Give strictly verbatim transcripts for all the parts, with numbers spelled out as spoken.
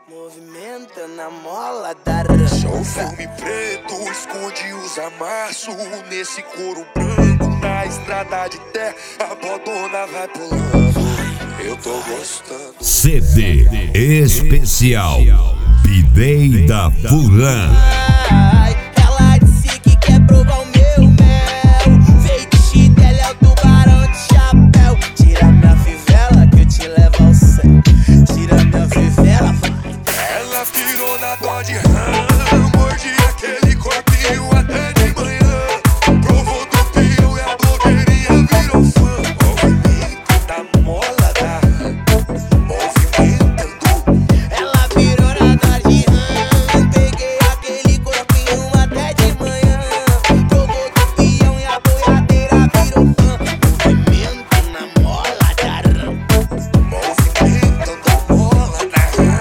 Movimenta na mola da rança. Só o filme preto esconde os amassos. Nesse couro branco, na estrada de terra, a bodona vai pulando. Eu tô gostando. C D especial Bidei da Fulã. Ela disse que quer provar o meu mel. Feitiço dela é o tubarão de chapéu. Tira minha fivela que eu te levo ao céu. Tira minha fivela, vai. Ela pirou na dó de rã, mordi aquele corpinho até de manhã. Provou do pião e a blogueirinha virou fã. Movimento da mola da rã, movimentando. Ela virou na dó de rã, peguei aquele corpinho até de manhã. Provou do pião e a boiadeira virou fã. Movimento na mola da rã, Movimentando a mola da rã.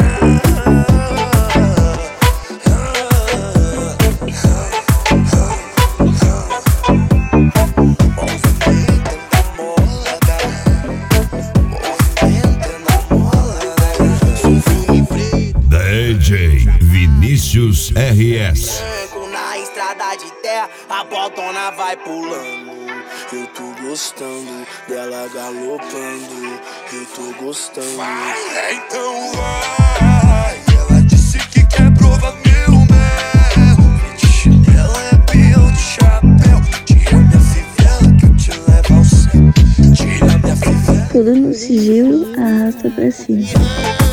D J Vinícius R S. na estrada de terra, a botona vai pulando. Eu tô gostando dela galopando. Eu tô gostando. Vai, então vai. Ela disse que quer provar meu mel. Feitiço dela é peão de chapéu. Tira minha fivela que eu te levo ao céu. Tira minha fivela. Tudo no sigilo, arrasta pra cima.